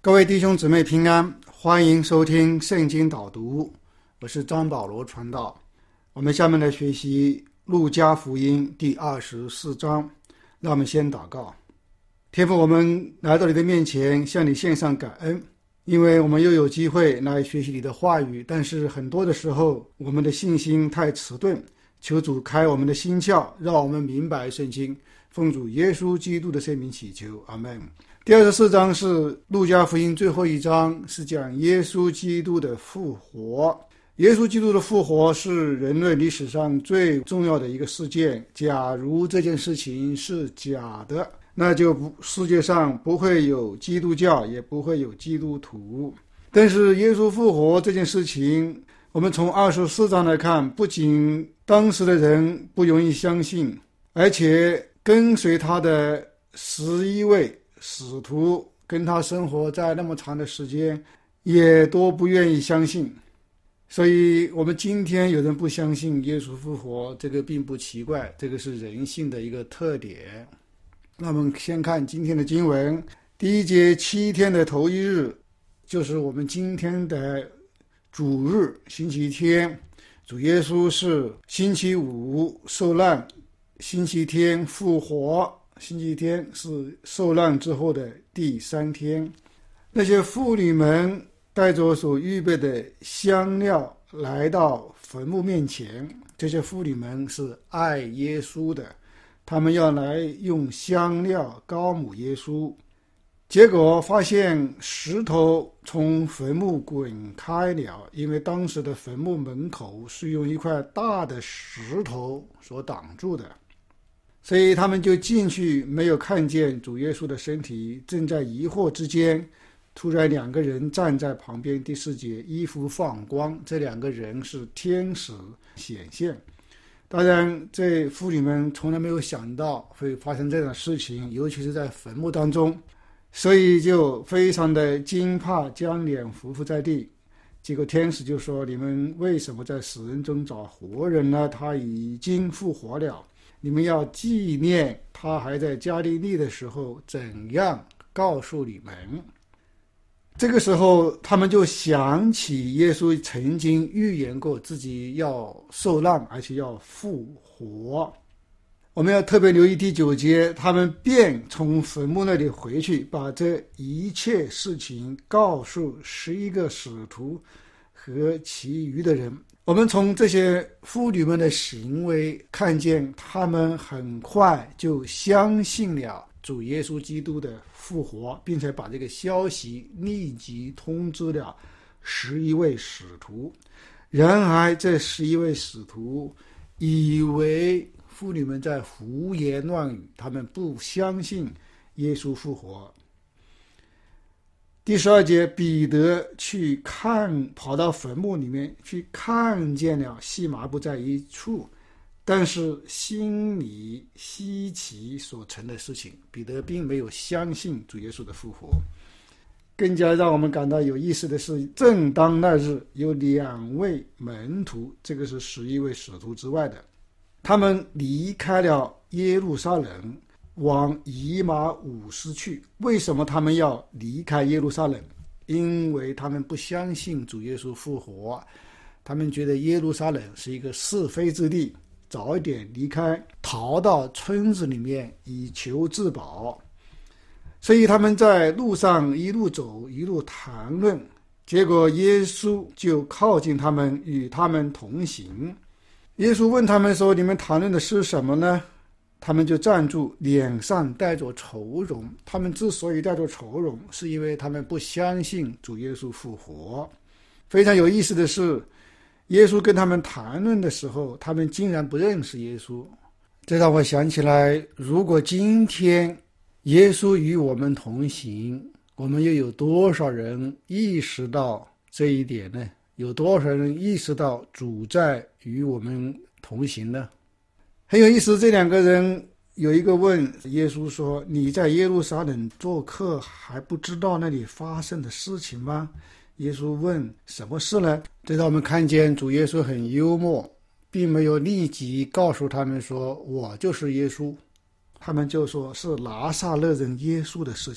各位弟兄姊妹平安，欢迎收听圣经导读，我是张保罗传道。我们下面来学习路加福音第24章。让我们先祷告。天父，我们来到你的面前，向你献上感恩，因为我们又有机会来学习你的话语，但是很多的时候我们的信心太迟钝，求主开我们的心窍，让我们明白圣经。奉主耶稣基督的圣名祈求，阿们。第24章是路加福音最后一章，是讲耶稣基督的复活。耶稣基督的复活是人类历史上最重要的一个事件。假如这件事情是假的，那就世界上不会有基督教，也不会有基督徒。但是耶稣复活这件事情，我们从24章来看，不仅当时的人不容易相信，而且跟随他的11位使徒跟他生活在那么长的时间，也都不愿意相信。所以我们今天有人不相信耶稣复活，这个并不奇怪，这个是人性的一个特点。那我们先看今天的经文，第一节，7天的头一日，就是我们今天的主日，星期天。主耶稣是星期五受难，星期天复活，星期天是受难之后的第3天。那些妇女们带着所预备的香料来到坟墓面前，这些妇女们是爱耶稣的，他们要来用香料膏抹耶稣。结果发现石头从坟墓滚开了，因为当时的坟墓门口是用一块大的石头所挡住的，所以他们就进去，没有看见主耶稣的身体。正在疑惑之间，突然2个人站在旁边。第4节，衣服放光，这2个人是天使显现。当然这妇女们从来没有想到会发生这样的事情，尤其是在坟墓当中，所以就非常的惊怕，将脸伏伏在地。结果天使就说，你们为什么在死人中找活人呢？他已经复活了，你们要纪念他还在加利利的时候怎样告诉你们。这个时候他们就想起耶稣曾经预言过自己要受难，而且要复活。我们要特别留意第9节，他们便从坟墓那里回去，把这一切事情告诉11个使徒和其余的人。我们从这些妇女们的行为看见，他们很快就相信了主耶稣基督的复活，并且把这个消息立即通知了11位使徒。然而这11位使徒以为妇女们在胡言乱语，他们不相信耶稣复活。第12节，彼得跑到坟墓里面去，看见了细麻布在一处，但是心里稀奇所成的事情。彼得并没有相信主耶稣的复活。更加让我们感到有意思的是，正当那日有2位门徒，这个是11位使徒之外的，他们离开了耶路撒冷，往以马忤斯去。为什么他们要离开耶路撒冷？因为他们不相信主耶稣复活，他们觉得耶路撒冷是一个是非之地，早一点离开，逃到村子里面以求自保。所以他们在路上一路走，一路谈论，结果耶稣就靠近他们，与他们同行。耶稣问他们说，你们谈论的是什么呢？他们就站住，脸上带着愁容。他们之所以带着愁容，是因为他们不相信主耶稣复活。非常有意思的是，耶稣跟他们谈论的时候，他们竟然不认识耶稣。这让我想起来，如果今天耶稣与我们同行，我们又有多少人意识到这一点呢？有多少人意识到主在与我们同行呢？很有意思，这2个人有一个问耶稣说，你在耶路撒冷做客，还不知道那里发生的事情吗？耶稣问，什么事呢？这让我们看见主耶稣很幽默，并没有立即告诉他们说，我就是耶稣。他们就说是拿撒勒人耶稣的事情。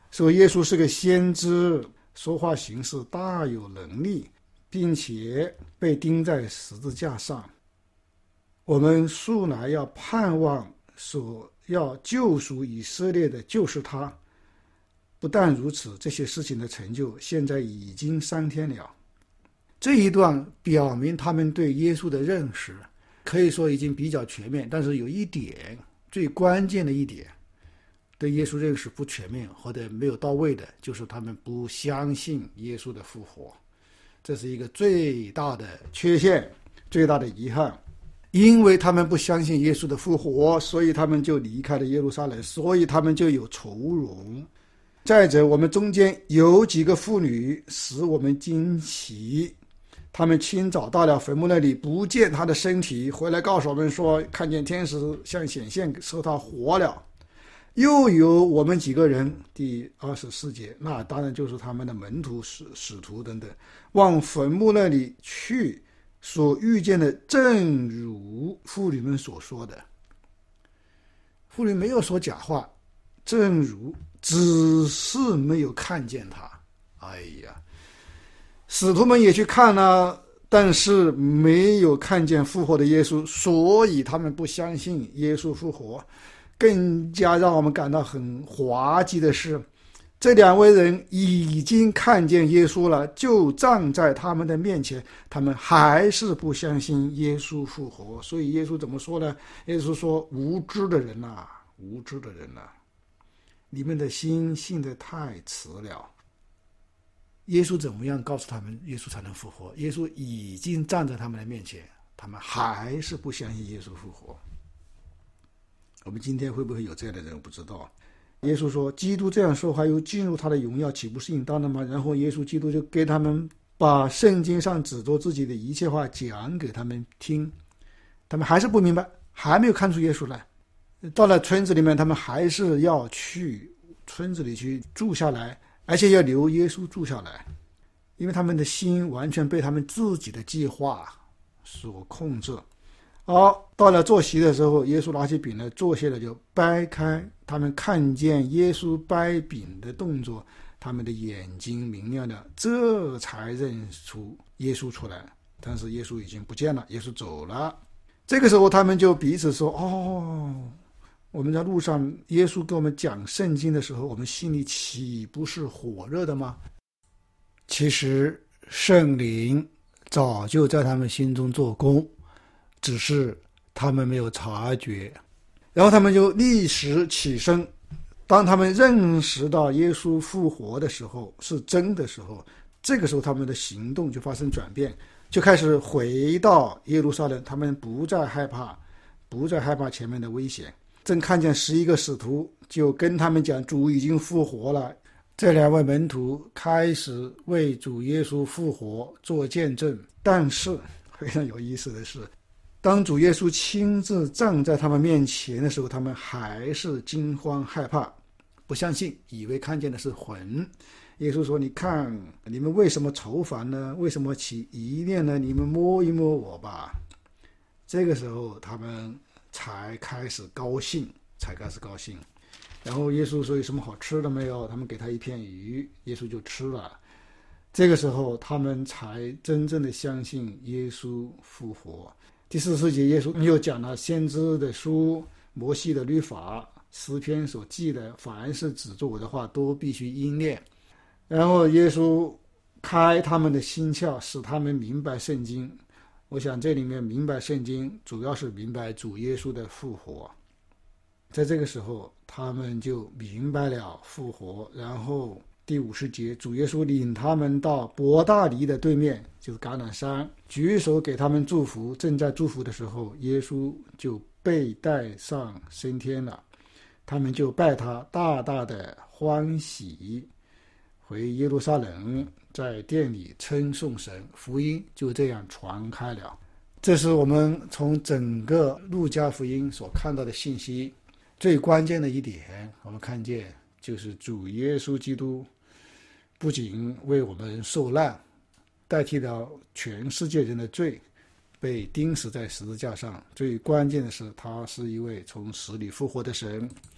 说耶稣是个先知，说话行事大有能力，并且被钉在十字架上。我们素来要盼望所要救赎以色列的就是他。不但如此，这些事情的成就现在已经3天了。这一段表明他们对耶稣的认识可以说已经比较全面，但是有一点，最关键的一点，对耶稣认识不全面或者没有到位的，就是他们不相信耶稣的复活。这是一个最大的缺陷，最大的遗憾。因为他们不相信耶稣的复活，所以他们就离开了耶路撒冷，所以他们就有愁容。再者，我们中间有几个妇女使我们惊奇，他们清早到了坟墓那里，不见他的身体，回来告诉我们说看见天使向显现，说他活了。又有我们几个人，第24节，那当然就是他们的门徒、使徒等等，往坟墓那里去，所遇见的正如妇女们所说的。妇女没有说假话，正如，只是没有看见他。哎呀，使徒们也去看了，但是没有看见复活的耶稣，所以他们不相信耶稣复活。更加让我们感到很滑稽的是，这2位人已经看见耶稣了，就站在他们的面前，他们还是不相信耶稣复活。所以耶稣怎么说呢？耶稣说，无知的人啊，无知的人啊，你们的心信得太迟了。耶稣怎么样告诉他们耶稣才能复活？耶稣已经站在他们的面前，他们还是不相信耶稣复活。我们今天会不会有这样的人，我不知道。耶稣说，基督这样说话又进入他的荣耀，岂不是应当的吗？然后耶稣基督就给他们把圣经上指着自己的一切话讲给他们听，他们还是不明白，还没有看出耶稣来。到了村子里面，他们还是要去村子里去住下来，而且要留耶稣住下来，因为他们的心完全被他们自己的计划所控制。好，到了坐席的时候，耶稣拿起饼来，坐下来就掰开。他们看见耶稣掰饼的动作，他们的眼睛明亮了，这才认出耶稣出来。但是耶稣已经不见了，耶稣走了。这个时候他们就彼此说，我们在路上耶稣跟我们讲圣经的时候，我们心里岂不是火热的吗？其实圣灵早就在他们心中做工，只是他们没有察觉。然后他们就立时起身，当他们认识到耶稣复活的时候，是真的时候，这个时候他们的行动就发生转变，就开始回到耶路撒冷。他们不再害怕前面的危险。正看见11个使徒，就跟他们讲主已经复活了。这2位门徒开始为主耶稣复活做见证。但是非常有意思的是，当主耶稣亲自站在他们面前的时候，他们还是惊慌害怕，不相信，以为看见的是魂。耶稣说，你看你们为什么愁烦呢？为什么起疑念呢？你们摸一摸我吧。这个时候他们才开始高兴。然后耶稣说，有什么好吃的没有？他们给他一片鱼，耶稣就吃了。这个时候他们才真正的相信耶稣复活。第44节，耶稣又讲了先知的书、摩西的律法、诗篇所记的，凡是指着我的话都必须应验。然后耶稣开他们的心窍，使他们明白圣经。我想这里面明白圣经，主要是明白主耶稣的复活。在这个时候他们就明白了复活。然后第50节，主耶稣领他们到伯大尼的对面，就是橄榄山，举手给他们祝福。正在祝福的时候，耶稣就被带上升天了。他们就拜他，大大的欢喜，回耶路撒冷，在殿里称颂神，福音就这样传开了。这是我们从整个路加福音所看到的信息最关键的一点。我们看见就是主耶稣基督不仅为我们受难，代替了全世界人的罪，被钉死在十字架上。最关键的是，他是一位从死里复活的神。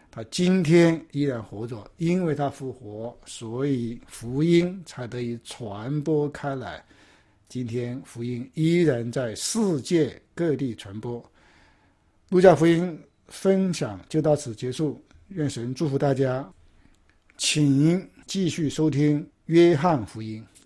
他今天依然活着，因为他复活，所以福音才得以传播开来。今天福音依然在世界各地传播。路加福音分享就到此结束，愿神祝福大家，请继续收听约翰福音。